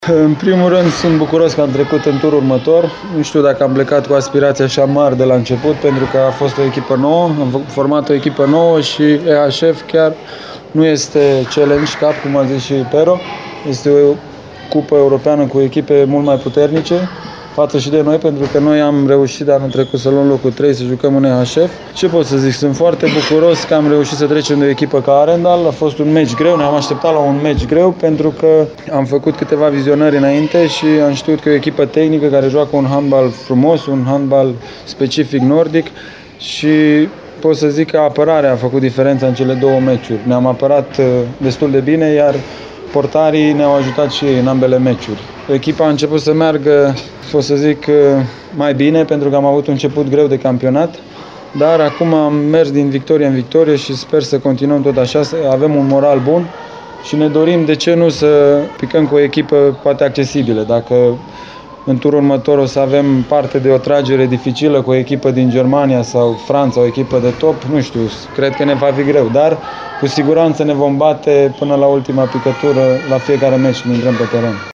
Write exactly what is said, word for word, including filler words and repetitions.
În primul rând sunt bucuros că am trecut în turul următor. Nu știu dacă am plecat cu aspirații așa mari de la început, pentru că a fost o echipă nouă, am format o echipă nouă și E H F chiar nu este Challenge Cup, cum a zis și Pero. Este o cupă europeană cu echipe mult mai puternice față și de noi, pentru că noi am reușit de anul trecut să luăm locul trei, să jucăm în E H F. Ce pot să zic? Sunt foarte bucuros că am reușit să trecem de o echipă ca Arendal. A fost un meci greu, ne-am așteptat la un meci greu pentru că am făcut câteva vizionări înainte și am știut că e o echipă tehnică care joacă un handbal frumos, un handbal specific nordic și pot să zic că apărarea a făcut diferența în cele două meciuri. Ne-am apărat destul de bine, iar portarii ne-au ajutat și ei în ambele meciuri. Echipa a început să meargă, pot să zic, mai bine, pentru că am avut un început greu de campionat, dar acum am mers din victorie în victorie și sper să continuăm tot așa, să avem un moral bun și ne dorim, de ce nu, să picăm cu o echipă poate accesibilă. Dacă în turul următor o să avem parte de o tragere dificilă cu o echipă din Germania sau Franța, o echipă de top, nu știu, cred că ne va fi greu, dar cu siguranță ne vom bate până la ultima picătură la fiecare meci când intrăm pe teren.